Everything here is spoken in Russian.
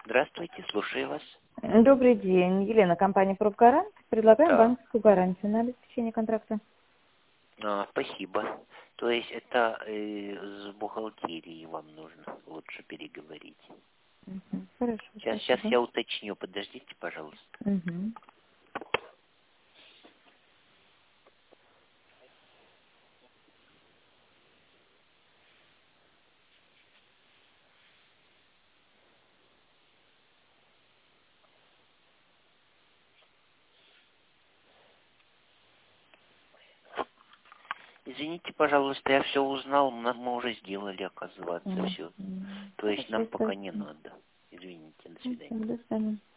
Здравствуйте, слушаю вас. Добрый день. Елена, компания «Пробгарант». Предлагаем Да. банковскую гарантию на обеспечение контракта. Спасибо. То есть это с бухгалтерией вам нужно лучше переговорить. Хорошо, Сейчас спасибо. я уточню. Подождите, пожалуйста. Мгм. Извините, пожалуйста, я все узнал. Мы уже сделали, оказывается, все. То есть нам Хорошо, пока не спасибо. надо. Извините, до свидания. До свидания.